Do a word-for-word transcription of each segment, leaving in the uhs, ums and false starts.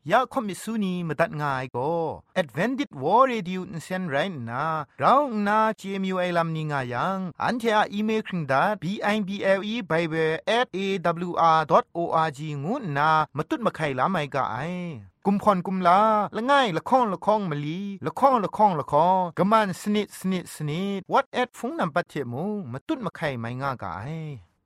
ยาคอมิสุนีมาตัดง่ายก็ Advented War Radio นเซนไรนะเราหน้า จี เอ็ม ยู ไอ ลัมนิงายังอันเทออีเมลคิงดา บี ไอ บี แอล อี Bible แอท เอ ดับเบิลยู อาร์ ดอท โอ อาร์ จี งูนามาตุดมาไข่ลาไม่กะไอกุมพรกุมลาละง่ายละข้องละข้องมะลีละข้องละข้องละข้องกะมันสนิดสนิดสนิด What at ฟงนำปัจเจมูมาตุดมาไข่ไม่ง่ากะไอ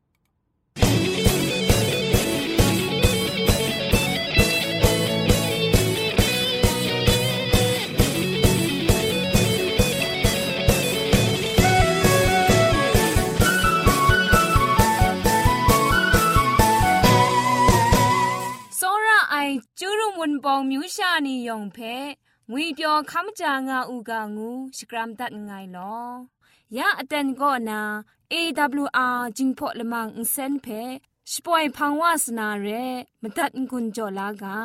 จูรุมุนปองมิวชานียองเพงุยเปียวคำจางาอูกางูสกรัมตัดไงลอยาอเตนก็นา เอ ดับเบิลยู อาร์ จิงพอละมังอินเซนเพสปอยพังวาสนาเรมตัดกุญจลากา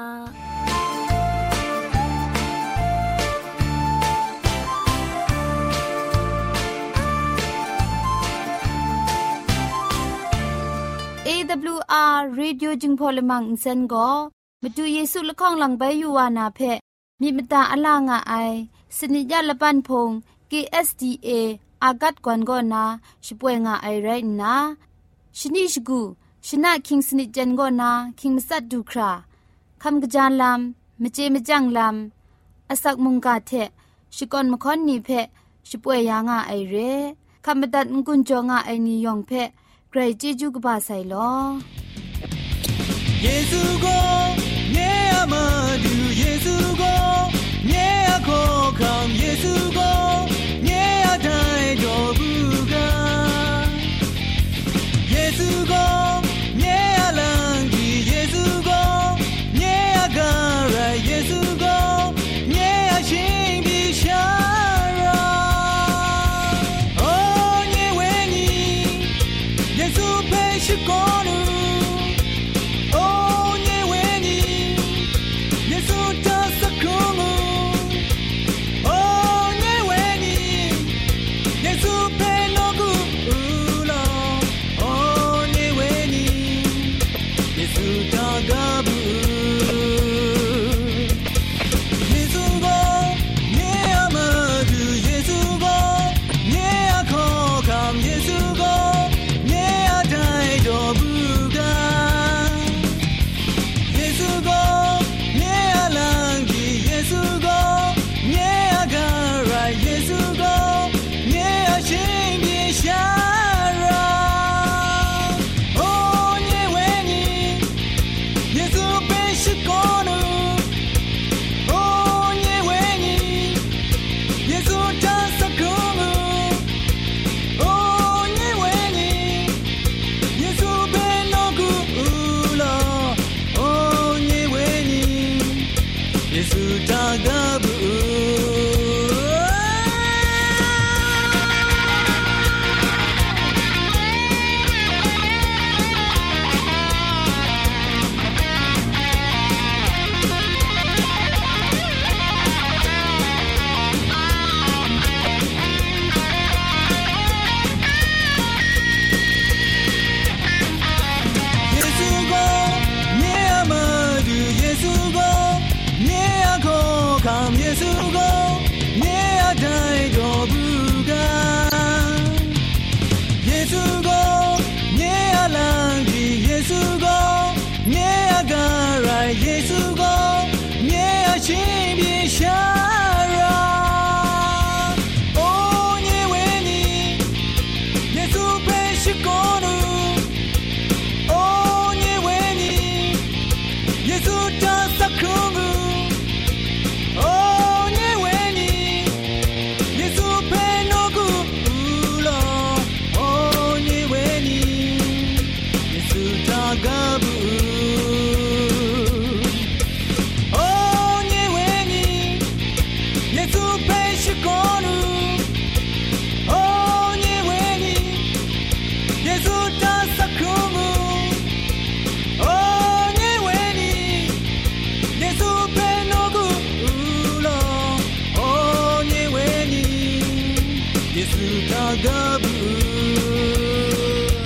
เอ ดับเบิลยู อาร์ Radio จิงพอละมังอินเซนก็มาดูเยซูละข้องหลังใบยูวานาเพมีมตาอลางอไอสนิยาละปันพง เค เอส ดี เอ อากัดกวนก็นาช่วยงาไอไรนะชนิชกูชนะคิงสนิจันก็นาคิงมัสัดดูคราคำกระจานลำมเจมจังลำอาศักมุงกาเทชิกอนมคอนนีเพช่วยยางาไอเรคำบัดงกุนจงาไอนิยองเพไกรเจจูกบาไซลอเยซูโกเยอามาดูเยซูโกเยอาโคคัมเยซูโกเยอาไทโดบุกาเยซูโกเยอาลังกีเยซูโกเยอาการะเยซูโกเยอาชิงบิชาราโอเยเวนีเยซูเพชโกนู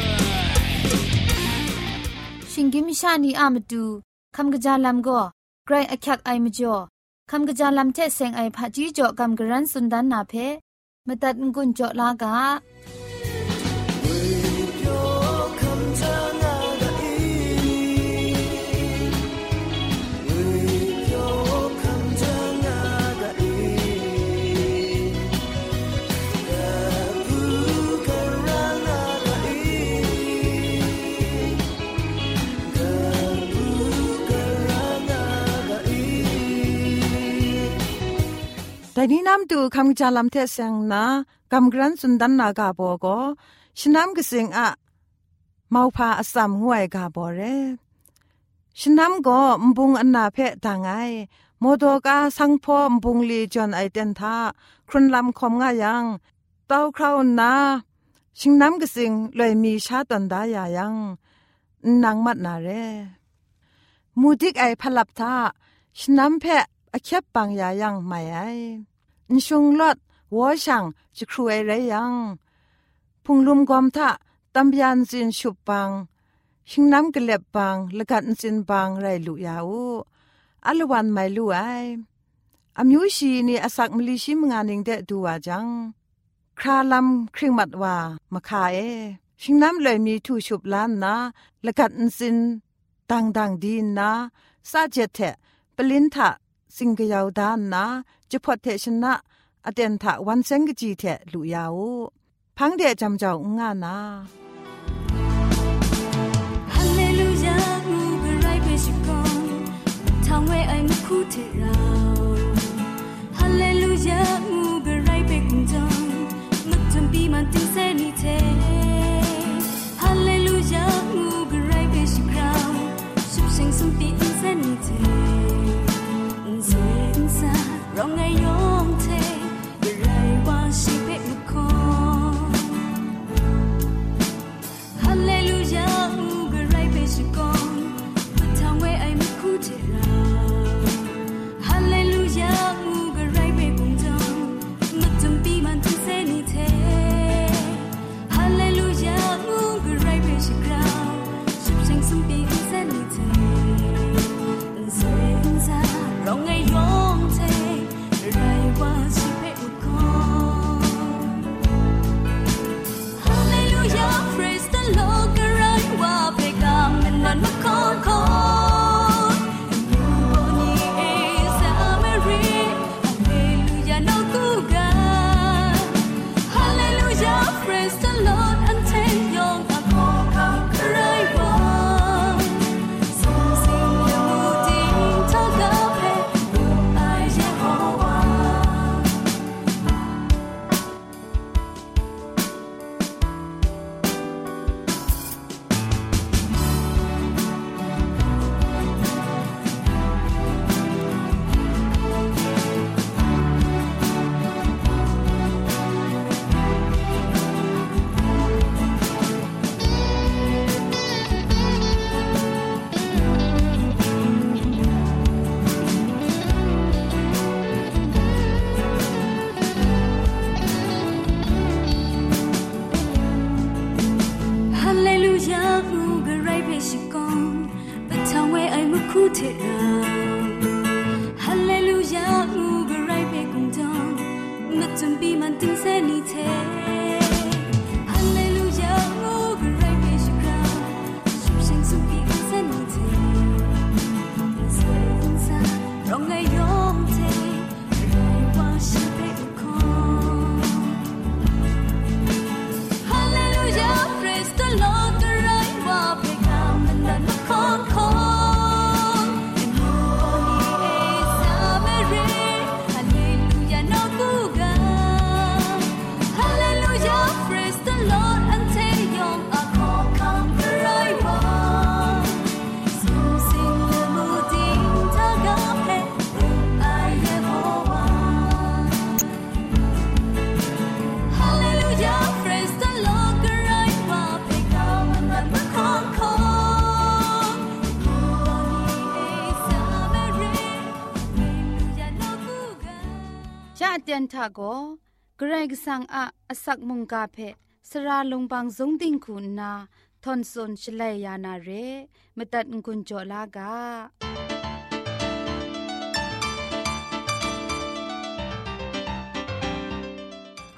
ชิงกิมชานีอามาดูคำกระจายลำก็ไกรอคักไอมจ่อคำกะจาลัมเทเซงไอผาจีจ่อคำกะรันสุนดันนาเพมตัดงุนจ่อลากาแต่นี้น้ำดูคำจาลำเทเซงนะกำกรันสุนดันนากาโบก็ฉน้ำกสิงอะเมาพาอสัมงวยกาโบเรฉน้ำก็มบุงอันนาเพะต่างไงโมโดกาสังพอมบุงลีจอนไอเดนทาครุนลำคอมง่ายังเต้าคราวนาชิงน้ำกสิงเลยมีชาตันดายายังนางมัดนาเรมูดิกไอพลับทาฉน้ำเพะอเข็บปังยายังไม่ไออินชงลอดวัวช่างจะครูไอไรยังพุงลุมกอมทะตำยันจินชุบปังชิงน้ำกระเล็บปังละกันจินปังไรลุยาวอัลวันไม่ลุไออามิวชีนี่อาศักมลิชิมงานนิงเดดูว่าจังคราลำคริงมัดว่ามาขายชิงน้ำเลยมีทูชุบล้านนะละกันจินดังดังดีนะซาเจเทปลินทะสิงกยาวดานนะจะพอเทชนะอเดนทะวันเซงกจีเทลุยาวพังเดจำเจ้างานาฮาเลลูยามูกะไรเปชิกอนทางเวไอมุคูเทราฮาเลลูยามูกะไรเปกุนจงมุจมปีมันติเซนิเทฮาเลลูยามูกะไรเปชิกราวสุบเซงสุปีอินเซนิเทร้องไงยอมเทไรว่าชีวิตมุขฮาเลลูยาอูกะไรเปชิกอนพุทธังเวไอมุคูเทราฮาเลลูยาอูกะไรเปกุงจงมุจมปีมันติเซนิเทฮาเลลูยาอูกะไรเปชิกราวสุบเซงสุปีอินเซนิเทเซนซาร้องไงยอมเทเตียนทาโกเกรกสังอะอสักมุงกาเพสระลงบางสงติงคุณนาทอนซนชลัยยานาเรมตัดกุญจลากา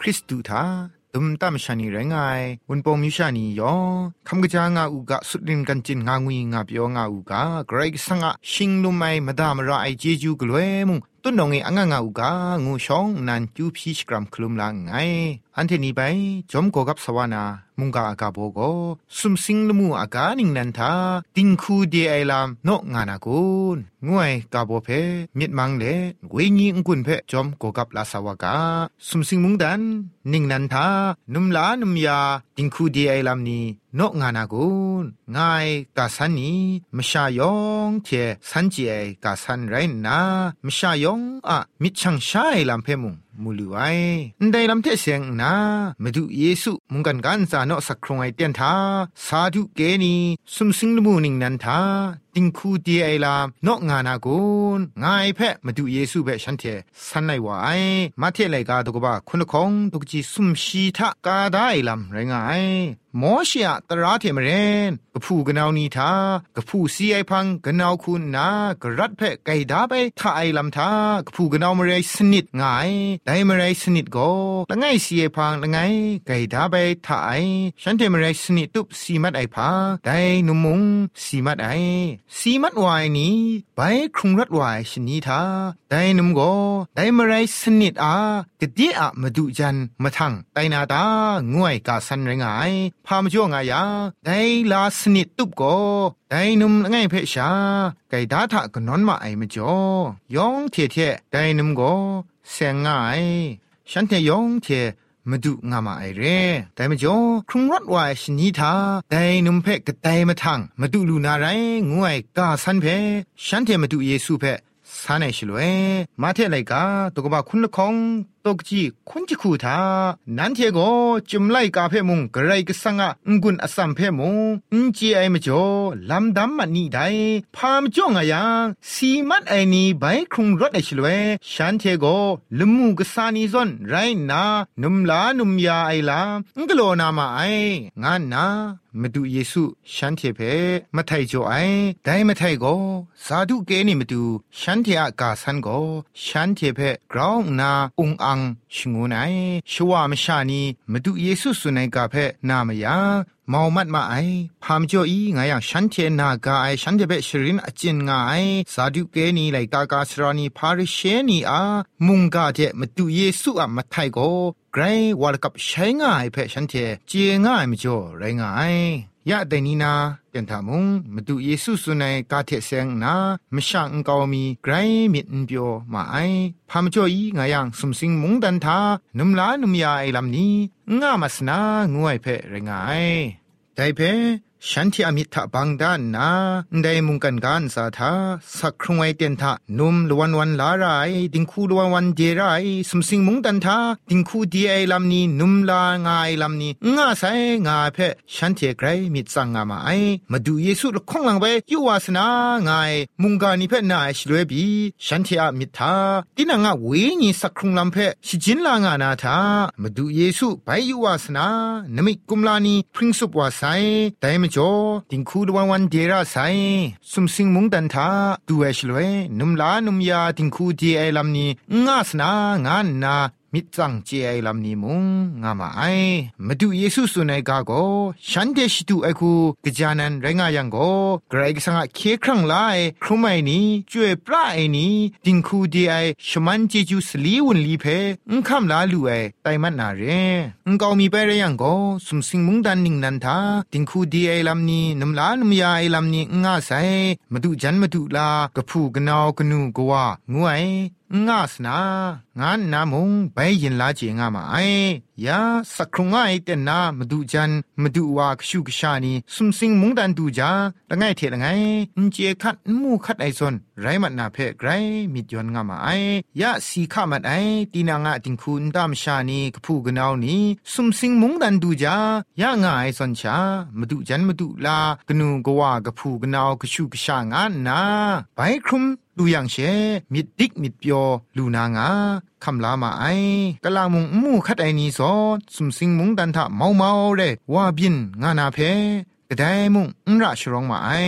คริสตุทาตุมตามชานีแรงไงวันปองมิวชานียอคำกะจางาอุกะสุดรินกันจินงางุยงาเปียวงาอุกะเกรกสังะชิงลุไมมาดามราไอเจจูกลวยมุงต้นนองเออังงาอุกะงูชองนันจูพีชกรัมคลุมลางไงอันเทนี้ไปจอมโกกับสวานามุงกาอากาโบโกสุมสิงลมูอากานิงนันทาติงคูเดไอลามโนงานากุนงวยกาโบเพมิดมังเลเวญีงกุนเพจอมโกกับลาสวากาสุมสิงมุงดันนิงนันทานุมลานุมยาติงคูเดไอลามนีโนงานากุนงายกาสันนีมชายองเทสันจีไอกาสันไรนามชายองอะมิชังชายลามเพมุงมูลูไอได้ลำเทเสียงนามาดูเยซูมุงกันกันซาโนสักครงไอเตียนทาสาธุเกนีสุมสิงลมูนิงนันทาติงคูเดียไอลามโนงานากุนงายเพะมาดูเยซูเบฉันเทสันไลวายมาเทไลกาตกบะคุณคงตกจีสุมชีทะกาได้ลำไรงายมอชยะตราเทมเรนกะผู้กะนาวนีทากะผู้ซีไอพังกะนาวคุณนากะรัดเพะไกดาไปทาไอลำทากะผู้กะนาวมะเรสนิดงายไดมะเรสนิดโกละไงซีไอพังละไงไกดาไปทาไอฉันเทมะเรสนิดตุบซีมัดไอพาไดนุมุงซีมัดไอซีมัดวายนี้ไปครุงรัดวายชนีทาไดนุมโกไดมะเรสนิดอากะเดีอะมะดุจันมะทังไตนาตางวยกาสันไรงายพามจ่วงายาได้ลาสนิดตุบโกได้นุมง่ายเพชาไก่ดาทะกนอนมาไอมจ่อยองเทเทได้นุมโกแสงง่ายฉันเทยองเทมาดูงามาไอเร่แต่มจ่อครุงรถวายชนิดาได้นุมเพกะไตมาทังมาดูลูนาไรงวยกาสันเพฉันเทมาดูเยซูเพสานไอชลวยมาเทไลกาตกบะคุณละคงตกจีคุณจิคูทานันเทโกจุมไลกาเพมุงกระไรกสังะงกุนอสัมเพมุงอินจีไอมจ่อลำดำมันนี่ได้พามจ่องายาสีมัดไอนี่ใบครุงรถไอชลวยฉันเทโกลมูกสานีซอนไรนานุมลานุมยาไอลางกโลนามาไองานนามาดูเยซูฉันเทเพมาไทจ่อไอได้มาไทโกสาธุเกนี่มาดูฉันเทอากาสันโกฉันเทเพกราวนาองอังชงูไนชวามชานีมาดูเยซูสุนัยกาเพนามยามาวมัดมาไอพามจ่ออีงายังฉันเทนากาไอฉันเทเพชรินอจินงาไอสาธุเกนี่ไลกากาสรานีพาริเชนีอามุงกาเจมาดูเยซูอะมาไทโกไกรวาลกับใช้ง่ายเพฉันเทเจียง่ายมจ่อไรง่ายยะแต่นีนาเป็นทามุงมาดูเยซูสุนัยกาเทเซงนามช่างกาวมีไกรมิดเปียวมาไอพามจ่ออีงายังสมสิงมุงดันทานุมลานุมยาไอลำนี้ง่ามาสนางวยเพไรง่ายใจเพฉันที่อมิตรบางด้านนาได้มุงกันกันสาธาสักครุงไอเตียนทานุมลวันวันลาไรดิงคูลวันวันเจไรสมสิงมุงดันทาดิงคูดีไอลำนี้นุมลางายลำนี้ง่าใส่ง่าเพฉันที่ไกรมิดสังงามาไอมาดูเยซูคงหลังไปยูวาสนางายมุงกานิเพนาชลวยบีฉันที่อมิตรดินังอาเวนีสักครุงลำเพชิจินลางานาทามาดูเยซูไปยูวาสนานมิกุมลานีพริ้งสุบวาไซแต่จ่อติงคูดวันวันเดราไซสุมสิงมุงดันทาดูเอชลวยนุมลานุมยาติงคูดีไอลำนี้ง่าสนางานนามิดจังเจไอลำนี้มุงงามาไอมาดูเยซูสุนัยกาโกฉันเดชิดูไอคูกจานันไรงายังโกไกรกสังะเคครั้งไลครุไมนี้จวยปลาไอนี้ติงคูดีไอชมันเจจูสลีวุนลีเพอุคำลาลูไอไตมันนาเรอุกาวมีไปเรยังโกสุมสิงมุงดันนิงนันทาติงคูดีไอลำนี้นุมลานุมยาไอลำนี้ง่าไซมาดูจันมาดูลากะพูกะนาวกะนูกะวางวยง่าสนางานนามุงไปยินลาเจงามาไอยาสักครุงไอเตนามาดูจันมาดูวากชูกชานีสุมสิงมุงดันดูจาละไงเทละไงอินเจคัดมูคัดไอซอนไรมันนาเพไกรมิดยอนงามาไอยาสีข้ามันไอตีนางะติงคุณตามชานีกพูกนาวนี้สุมสิงมุงดันดูจายางาไอซอนชามาดูจันมาดูลากนูกว่ากพูกนาวกชูกชางานนาไปครุมดูอย่างเชมิดดิกมิดเปียวลูนางาคำลามาไอกะลามุงมูคัดไอนี้ซอสุมสิงมุงดันทะเมาเมาเรว่าบินงานาเพกะไดมุงอุระชรองมาไอ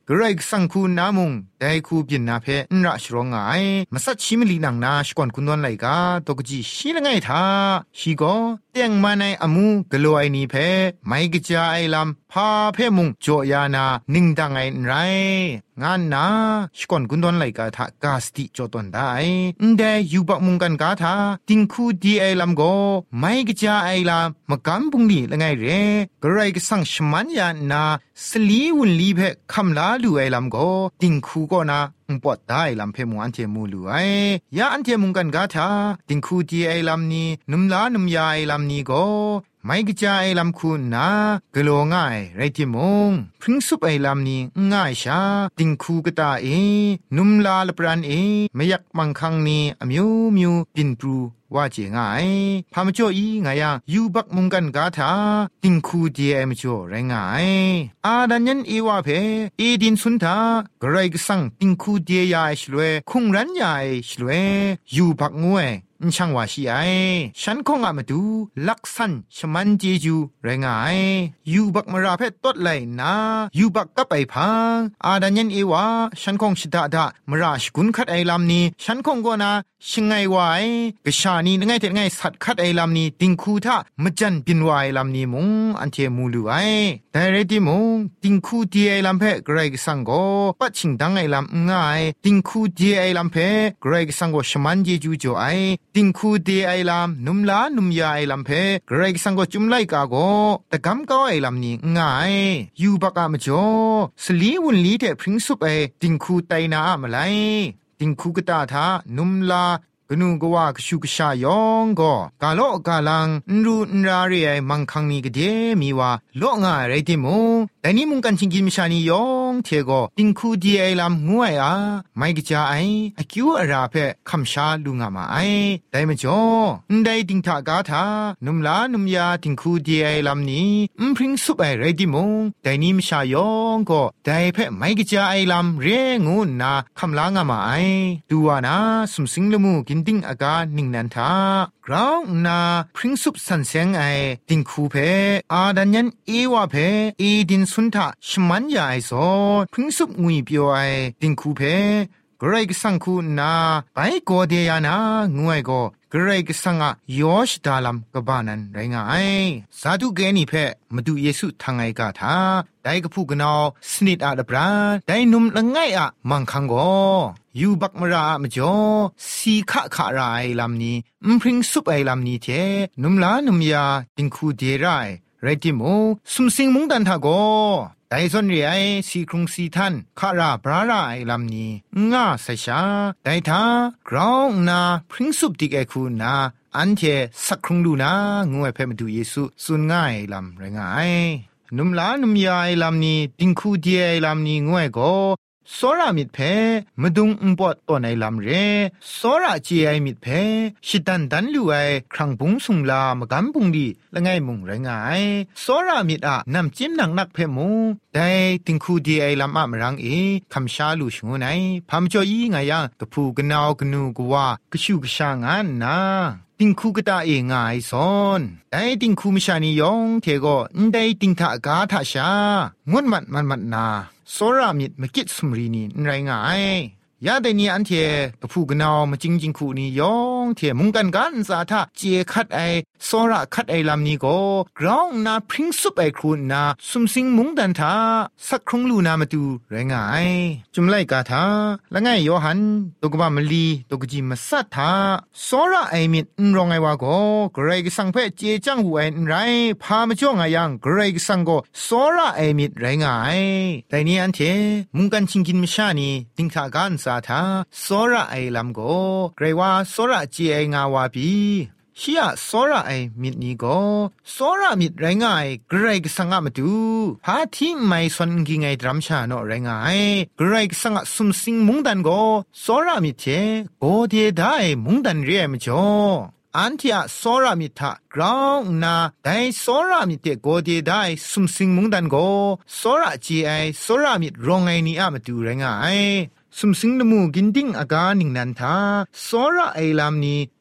กระไรสังคูนามุงได้คูบินนาเพนระชรองไงมาสัดชิมลีนังนาชกอนคุณนวลไหลกาตกจีชีละไงท่าชีก็เตียงมาในอมูกลัวไอนี่เพไม่กระจายลำพาเพมุงโจยานานิ่งดังไงไรงานนาชกอนคุณนวลไหลกาทากาสติโจตนได้แต่อยู่บักมุงกันกาทาติงคูดีไอลำก็ไม่กระจายลำมากำบุงดีละไงเรกระไรก็สังชมันยานาสลีวุนลีเพคำลาลูไอลำก็ติงคูก็นาอุปได้ลำเพมอันเทมูลูไอยาอันเทมุงกันกาทาติงคูดีไอลำนี้นุมลานุมยาไอลำนี้ก็ไม่กระจายลำคูนากลัวง่ายไรที่มงพริ้งซุปไอลำนี้ง่ายชาติงคูกตาเอนุมลาลปรันเอไม่อยากมังคังนี้อมิวมิวปินปรูว่าเจง่ายพามจ่ออีไงยังยูบักมุงกันกาทาติงคูดีไอมจ่อไรง่ายอาดันยันเอวาเพเอดินสุนทากระไรก็สั่งติงคูดียาชลวยคงรันยาชลวยยูบักงวยช่างว่าชีไอฉันคงอามาดูลักษันชมันเจจูไรงายยูบักมราเพตตดไหลนายูบักกับไอพังอาดันยันเอวาฉันคงชิดาดามราชกุนคัดไอลำนี้ฉันคงก็นาชิงไงวายกชานีไงแต่ไงสัตคัดไอลำนี้ติงคูทามจันปินวายลำนี้มงอันเทมูลูไอแต่เรติมงติงคูดีไอลำเพกรกสังโกปัดชิงดังไอลำง่ายติงคูดีไอลำเพกรกสังโกชมันเจจูจ่อไอติงคูดีไอลำนุมลานุมยาไอลำเพกรกสังโกจุมไลกาโกแต่กำก้าไอลำนี้ง่ายยูบักามจ่อสลีวุนลีเทพริ้งสุปไอติงคูไตนามาไลติงคูกตาทานุมลากนูกว่ากชุกชายองก็กาโลกาลังนรูนราเรไอมังคังนี้กเดมีว่าโลง่ายไรติมงแต่นี้มุงกันชิงกิมชานียองเทโกติงคูดีไอลำงวยอาไม่กจาไออคิวอาราเพคำชาลุงามาไอแต่มจ่อได้ติงทากาทานุมลานุมยาติงคูดีไอลำนี้อุพริ้งสุบไอไรติมงแต่นี้มชายองก็ได้เพไม่กจาไอลำเรงุนนาคำลางามาไอดูวานาสมสิงลมูกินติงอากาหนิงนันทากราวนาพริ้งสุบสันเซงไอติงคูเพอาดันยันเอวาเพเอดินสุนทาชมันยาไอโซพริ้งสุบงุยเปียวไอติงคูเพกรายกสังคูนาไปโกเดียนางวยโกกรายกสังอะยอชดาลัมกบานันไรงายสาธุเกนี่เพมาดูเยซูทางไงกาทาได้กพูกนาวสนิดอาดบราได้นุมละไงอะมังคังโกยูบักมรามจ่อสีขะขะรายลำนี้อุพริ้งสุบไอลำนี้เทนุมลานุมยาติงคูเดรายไรติโมสุมสิงมุงดันทาโกไดซอนเรียสีครุงสีทันคาราบราราไอลำนี้ง่าใส่ชาไดทากราวนาพริ้งสุบติกไอคูนาอันเทสักครุงดูนางวยเพ่มาดูเยซูสุนง่ายลำไรงายนุมลานุมยาไอลำนี้ติงคูเดียไอลำนี้งวยโกสรามิดเพมดุงอุปตตัวในลำเรสราจีไอมิดเพชิดันดันลูไอครั้งบุงสุงลามกันบุงดีละไงมุงไรงายสรามิดอะนำจิ้มหนังนักเพมุงได้ติงคูดีไอลำอะมรังเอคำชาลูชงไนพามจ่ออีไงยังกะพูกะนาวกะนูกว่ากะชูกะชางานนาติงคูกะตาเองไงซอนไดติงคูมชานียองเทโกอันไดติงทากาทาชางวดมันมันมันนาโซรามิดมกิดสมรีนีไรงายยาแต่นี้อันเทกะพูกะนาวมาจริงๆคูนี่ยองเทมุงกันกันสาทะเจคัดไอโซระคัดไอลำนี้ก็กรองนาพริ้งสุบไอครูนาสุมสิงมุงดันทาสักครุงลูนามาดูไรงายจุมไลกาทาละไงโยหันตกบามลีตกจิมาสัทธาโซระไอมิดรองไอวาก็เกรกสังเพเจจังหูไอไรพามาจ่องไอยังเกรกสังก็โซระไอมิดไรงายแต่นี้อันเทมุงกันชิงกินมชานีติงทากันสาทาโซระไอลำก็เกรว่าโซระเจไองาวาบีชียโซระไอมิดนี้ก็โซระมิดไรงายเกรกสังมาดูพาที่ไม่สนกิงไอดรัมชาโนไรงายเกรกสังสุมสิงมุงดันก็โซระมิดเทโกเดได้มุงดันเรียมจ่ออันที่อะโซรามิทะกราวนาได้โซรามิเตโกเดได้สุมสิงมุงดันโกโซราจีไอโซรามิรองไอนี่อะมาดูไรงายสุมสิงนมูกินดิ้งอากาหนิงนันทาโซระไอลามนี้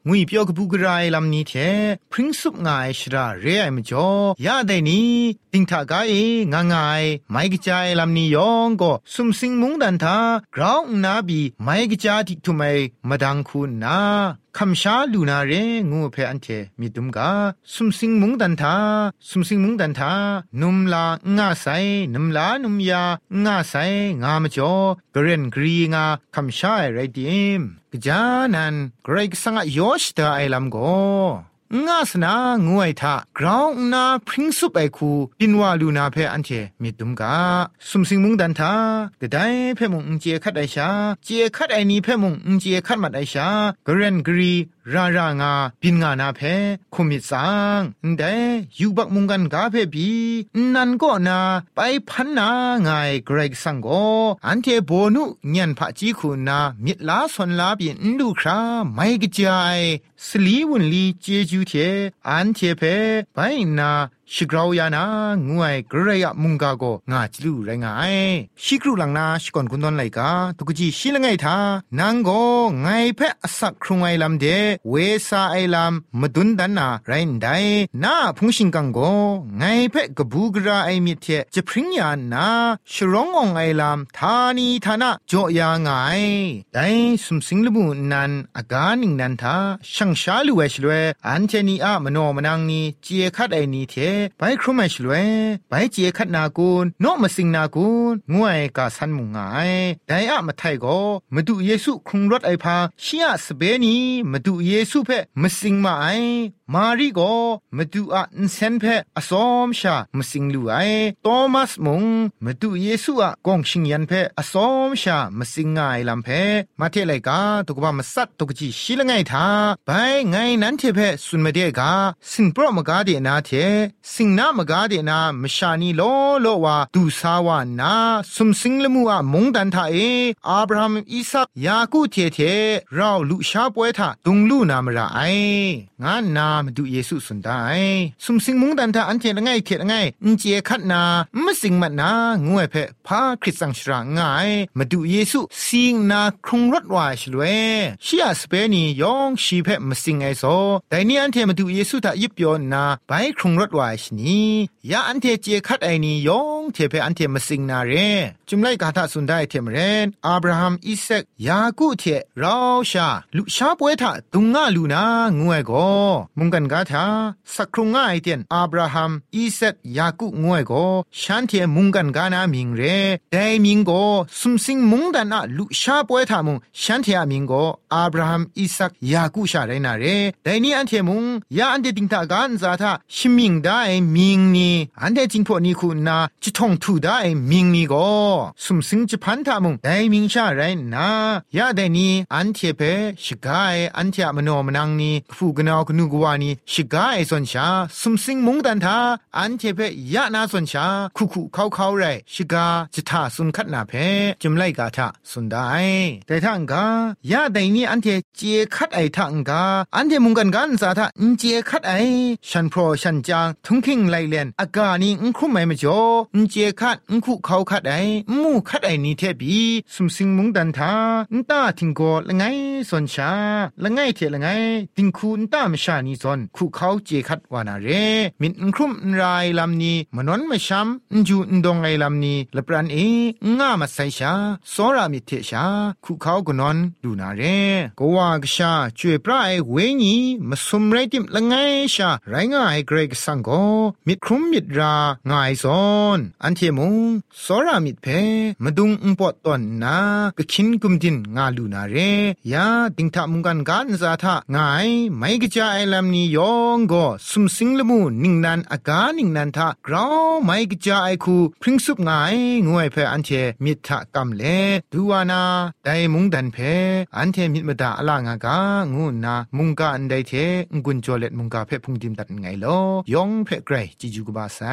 งุยเปียวกบูกรายลำนี้เทพริ้งสุบงายชราเรไอมจ่อยาได้นี้ติงทากายงางายไม่กจายลำนี้ยองก็สุมสิงมุงดันทากราวนาบีไม่กจาติทุไมมาดังคุณนาคำชาลูนาเรงูเพออันเทมีดุมกาสุมสิงมุงดันทาสุมสิงมุงดันทานุมลางาไซนุมลานุมยางาไซงามจ่อกเรนกรีงาคำชาไรดิมกจานันเกรกสังยอชตาไอลำโกงาสนางวยทากราวนาพริ้งสุไปคูปินวาลูนาเพอันเทมีดุมกาสุมสิงมุงดันทากระไดเพมุงเจคัดไอชาเจคัดไอนี้เพมุงเจคัดมัดไอชากเรนกรีรารางาปินงานาเพคุมิสังแต่ยูบักมุงกันกาเพบีนันก็นาไปพันนางายเกรกสังโกอันเทโบนุเงียนพะจีคูนามิดลาสนลาบินดูคราไม่กระจายสลีวุนลีเจจูเทอันเทเพไปนาชิกราวยานางวยกระยะมุงกาโกงาจลูไรงายชิกรูหลังนาชิกอนกุนดอนไลกาตุกจีชิลงไงทานางโกไงเพอสักครุงไอลำเดเวซาไอลำมดุนดันนาไรนไดนาพุงชิงกังโกไงเพกบูกราไอมิเทจะพริ้งยานาชร้ององไอลำทานีทานะโจยางไงไดสุมสิงลบุนันอากานิงนันทาช่างชาลูเวชลเวอันเทนีอะมโนมนังนีเจคัดไอนีเทไปครุมไอชลเวไปเจคัดนากุนโนมาสิงนากุนงวยกาสันมุงไงไดอะมาไทโกมาดูเยซูครุงรถไอพาชิยะสเปนีมาดูเยซูเพมาสิงมาไอมารีโกมาดูอะอินเซนเพอสอมชามาสิงลูไอโตมัสมุงมาดูเยซูอะกองชิงยันเพอสอมชามาสิงไงลำเพมาเทไลกาตุกบามาสัตตุกจีชิลไงทาไปไงนั้นเทเพสุนมาเดกาสินโปรมกาเดนาเทสิงนามกาเดนามชานีโลโลวาดูสาวานาสุมสิงลมัวมงดันทาเออับราฮัมอิสักยากูเทเทเราลุชาป่วยทาตุงลูนามระไองานนามดูเยซูสุนได้สุมสิงมงดันทาอันเทละไงเทละไงอินเจคัดนามสิงมัดนางวยเพพาคริสตังชราง่ายมาดูเยซูสิงนาครุงรถวายชลเวชียสเปนียองชีเพมสิงไอโซแต่นี่อันเทมาดูเยซูทายิบยอนนาไปครุงรถวายชนียาอันเทเจคัดไอนียองเทเพอันเทมาสิงนาเรจุมไลกาทาสุนได้เทมเรนอับราฮัมอิสักยากูเทเราชาลุชาป่วยทาตุงงาลูนางวยโกมุงกันกาทาสักครุงง่ายเตียนอับราฮัมอิสักยากูงวยโกฉันเทมุงกันกานามิงเรแต่มิงโกสุมสิงมุงดันอะลุชาป่วยทามุงฉันเทอะมิงโกอับราฮัมอิสักยากูชาไรนาเรแต่นี่อันเทมุงยาอันเดติงตากันซาทาชิมิงได้มิงนีอันเดจิงพอนีคุณนาจิทงทูได้มิงนีโกสุมสิงจิพันทามุงได้มิงชาไรนายาแต่นี่อันเทเพชิกายอันเทอะมโนมนังนีฟูกนาวกนูกวานีชิกายสนชาสุมสิงมุงดันทาอันเทเพยะนาสนชาคุคุเข้าเข้าไรชิกาจิทาสุนคัดนาเพจุมไลกาทาสุนได้แต่ทังกายาแต่นี่อันเทเจคัดไอทังกาอันเทมุงกันกันซาทาอินเจคัดไอฉันโปรฉันจางทุงคิงไลเลนอากานี่อุคุไม่มาจ่ออินเจคัดอุคุเขาคัดไอมูคัดไอนี่เทบีสุมสิงมุงดันทาอินตาทิงโกละไงสนชาละไงเทละไงติงคูอินตามชานี่ซอนคุเขาเจคัดวานาเรมินอุคุมรายลำนี้มนนมาช้ำอินจูอินดงไอลำนี้ละปรันเองง่ามาใส่ชาสอรามิเทชาคุเขากนนดูนาเรกว่ากชาช่วยปลายเวญีมาสมไรติมละไงชาไรง่ายเกรกสังโกมิดครุมมิดราง่ายซอนอันเทมุงสอรามิดเพมาดุงอุปตอนนากะคินกุมดินงาลูนาเรยาติงทามุงกันกันซาทาง่ายไม่กะจาไอลำนี้ยองก็สุมสิงละมูนิงนันอากานิงนันทากราวไม่กะจาไอคูพริ้งสุบง่ายงวยเพอันเทมิดทะกำเลดูวานาไดมุงดันเพอันเทมิดมดาอลางากางูนามุงกาอันไดเทงุนโจเลตมุงกาเพพุงดิมตัดไงลอยองเพไกรจิจูกบาไซ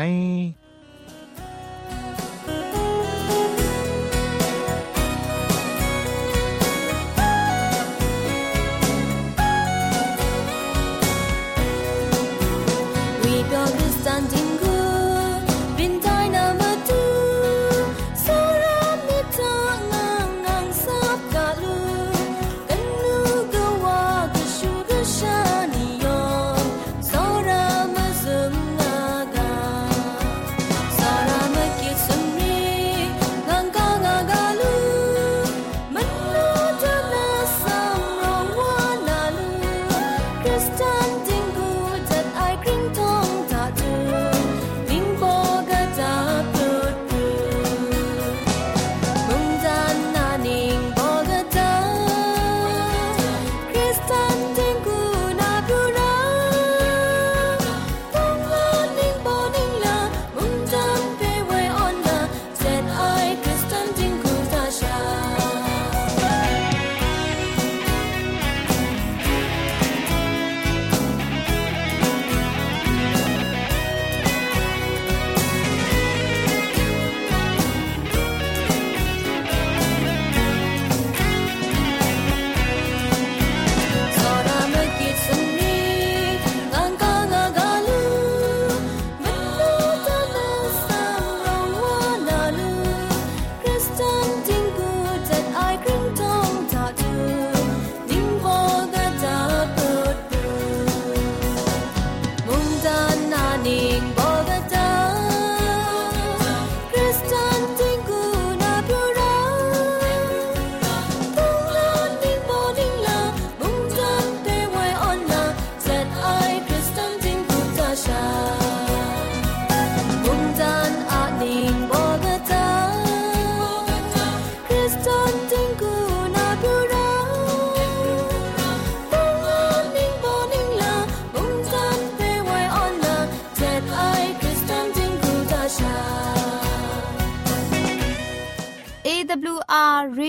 Shine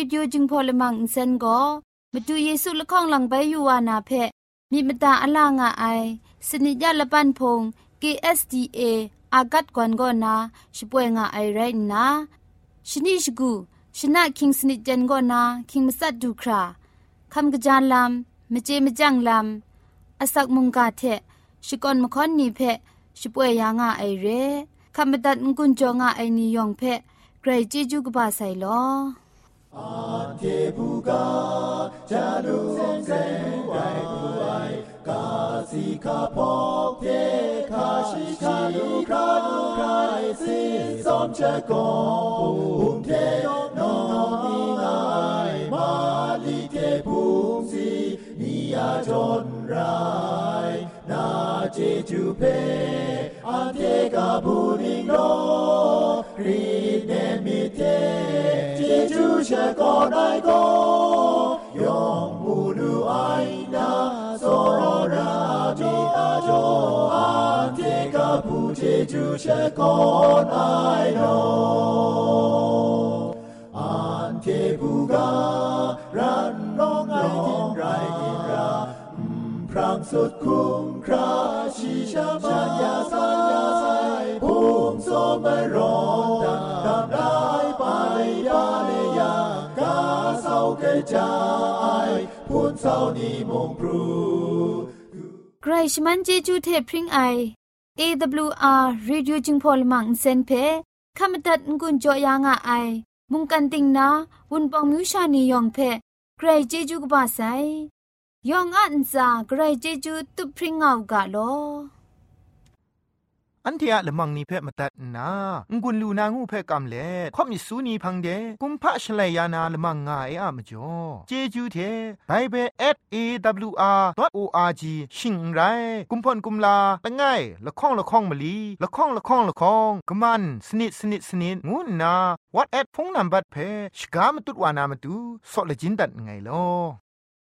ดิโอจึงพอลมังอินเซนก็มาดูเยซูละข้องหลังใบยูวานาเพมีมตาอลางอไอสนิยาละปันพง เค เอส ดี เอ อากัดกวนก็นาช่วยงาไอไรนะชนิชกูชนะคิงสนิจันก็นาคิงมัสัดดูคราคำกระจายลำมเจมจังลำอาศักมุงกาเทชิกอนมคอนนีเพช่วยยางาไอเรคำบัดงกุนจงาไอนิยองเพไกรจีจูกบาไซลออาเทบุกาจารุเซไกบุไอ kasi kapok te kashi kalu kalu kai si som che ko um te no ni ngai ma li te pum si ni a jon rai na che ju pe an te ka bu ni no ri ne mi te che ju che ko nai ko yong mu nu ai na so ra mi a jo an te ka bu che ju che ko nai no an te bu ga ran nong ai tin rai tin raพรางสุดคุ้มคราชีชาบัญญาสัญญาใส่พุ่งโซไม่ร้อนดังดังได้ไปยาในยากาเศร้าเกยใจพูนเศร้านี้มงพรูไกรชมันเจจูเทพริงไอ เอ ดับเบิลยู อาร์ Radio จึงพอลมังเซนเพขามตัดงุนจอยางอไอมุงกันติงนาวุนปองมิวชานียองเพไกรเจจูกบาไซยองอันซาไกรเจจูตุพริ้งเอากาโลอันที่อะละมังนิเพ่มาตัดนางุนลูนางูเพ่กำเล่ข่อมิสูนีพังเดกุมพะชเลยานาละมังงาเออะมจ่อเจจูเทไบเบิล แอท เอ ดับเบิลยู อาร์ ดอท โอ อาร์ จี ชิงไรกุมพ่นกุมลาละง่ายละข้องละข้องมะลีละข้องละข้องละข้องกะมันสนิดสนิดสนิดงูนา WhatsApp พงนัมบัดเพ่ชกามตุดวานามตุซอเลจินดัดไงลอ